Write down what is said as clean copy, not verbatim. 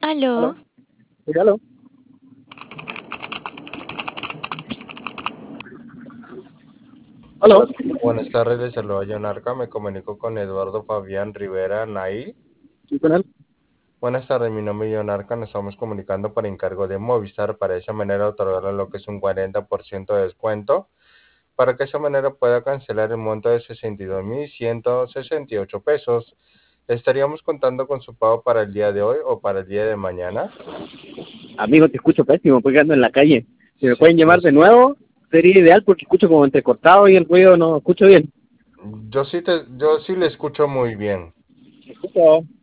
Aló, Aló, sí, aló, aló. Hola, buenas tardes, les saluda John Arca, me comunico con Eduardo Fabián Rivera Nail. Sí, con él. Buenas tardes, mi nombre es John Arca, nos estamos comunicando por encargo de Movistar, para de esa manera otorgarle lo que es un 40% de descuento, para que de esa manera pueda cancelar el monto de 62.168 pesos. ¿Estaríamos contando con su pago para el día de hoy o para el día de mañana? Amigo, te escucho pésimo, porque ando en la calle. Si me Sí, pueden llamar de nuevo, sería ideal porque escucho como entrecortado y el ruido no escucho bien. yo sí le escucho muy bien. Escucho.